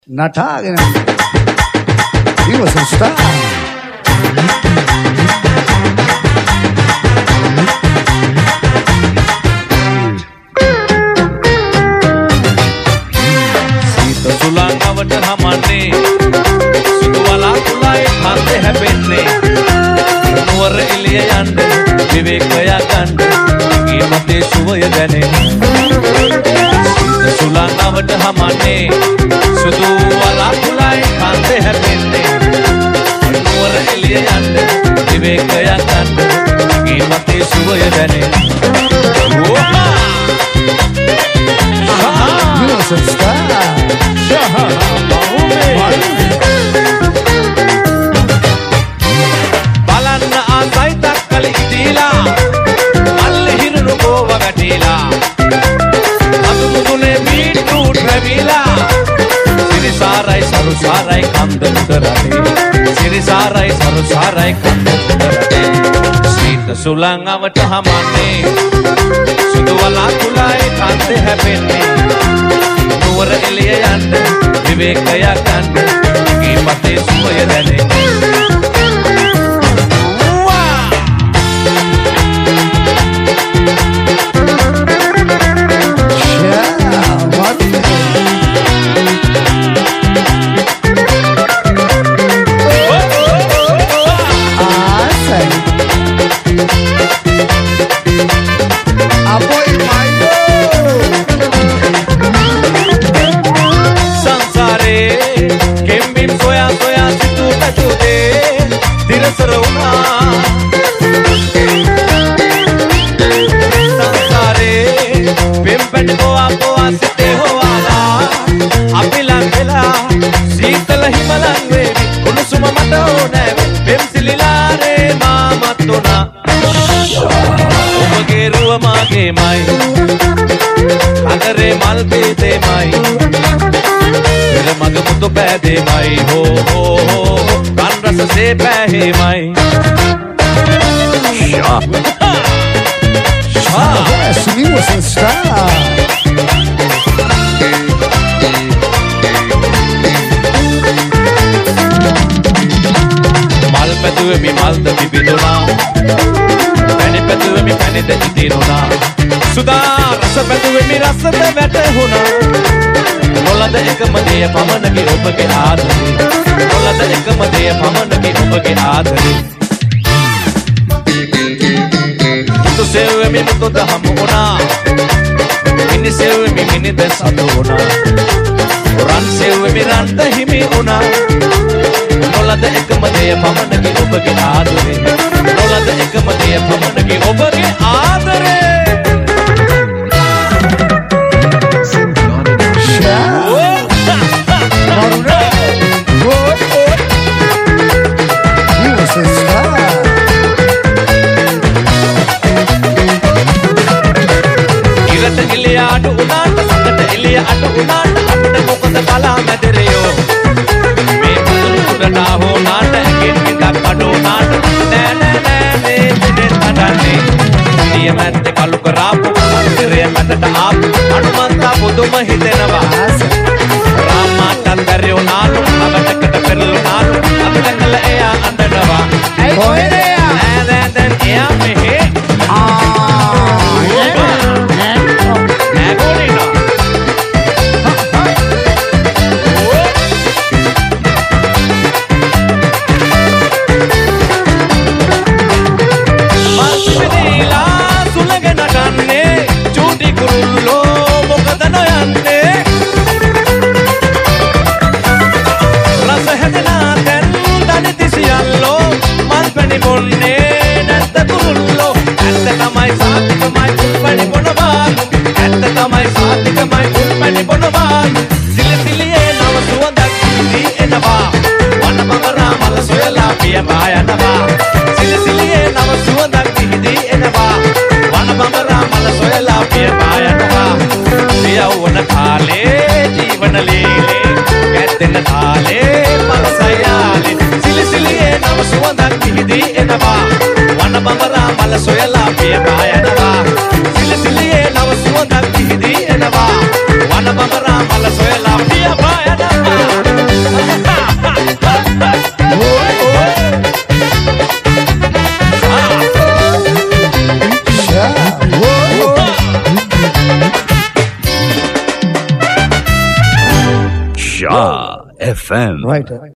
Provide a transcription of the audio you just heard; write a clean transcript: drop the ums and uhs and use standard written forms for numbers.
නටාගෙන he was a star. සීත සුළංගවට හමන්නේ සුදු වලා කුලයි හතේ හැපෙන්නේ නුවර එළිය යන්න විවේකයක් ගන්න ගේ මතේ සුවය දැනෙන්නේ සීත සුළංගවට හමන්නේ සුදු වලා කුලයි හතේ හැපෙන්නේ නුවර එළිය යන්න විවේකයක් ගන්න ගේ මතේ සුවය දැනෙන්නේ He was a star. බලන්න ආසයි තක්කලි ඉදීලා මල්ලි හිරුණු ගෝව වැටිලා අතුමුදුනේ බීට්‍රූට් රැවිලා සිරිසාරයි සරුසාරයි කන්ද මුදරටේ සිරිසාරයි සරුසාරයි කන්ද මුදරටේ සීත සුළං අවට හමන්නේ සුදු වලා කුලයි කන්දේ හැපෙන්නේ නුවර එළිය යන්න විවේකයක් ගන්න ගේ මතේ සුවය දැනෙන්නේ Mai agare mal pe de mai tera mag mutu pe de mai ho ho ho kan ras se pe he mai Yes, he was a star. mal petuwe mi mal da bibidona pani petuwe mi pani da itirona suda rasa petuwe mi rasa da වැටුණා නොලද එකම දෙය පමණකි ඔබගේ ආදරේ නොලද එකම දෙය පමණකි ඔබගේ ආදරේ මුතු සෙව්වේ mi මුතු දහම වුණා මිනි සෙව්වේ mi මිනි දැස් අතෝණා රන් සෙව්වේ mi රන් ද හිමි වුණා නොලද එකම දෙය පමණකි ඔබගේ ආදරේ නොලද එකම දෙය පමණකි ඔබගේ ආදරේ අඩු උනාට සකට එළිය අඩු උනාට අපිට මොකද කලා මැදරයෝ මේ පතුලට හොනාට ඇගෙන් ටිකක් අඩු උනාට නෑ නෑ නෑ මේ දෙන්න තඩන්නේ නියමත් කලු කරාපු අන්තරය මැදට ආපු අනුමන්තා බුදුම හිතෙනවා රාමාටත් කරයෝ නාලු අවටකට පෙරළු නාලු අපිට කළ එයා අඬනවා කොහෙද එයා නෑ නෑ දැන් එයා මෙහෙ Bambara mala soyala pia baya na Ja FM. Right.